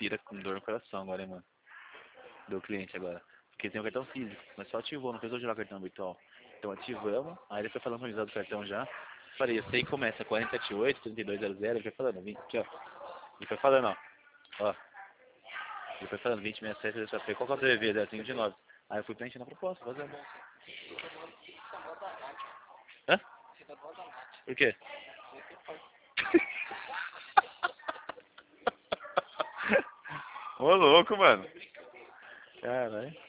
respira com dor no coração agora, hein, mano. Do cliente agora. Porque tem o cartão físico, mas só ativou, não precisou tirar o cartão virtual. Então ativamos, aí ele foi falando pra avisar do cartão já. Falei, eu sei que começa 478-3200, ele foi falando, aqui ó. Ele foi falando, ó. Ele foi falando 2067, eu já falei, qual que é o PV? 059. Aí eu fui preenchendo a proposta, fazendo. Hã? Por quê? Ô louco, mano. Caralho.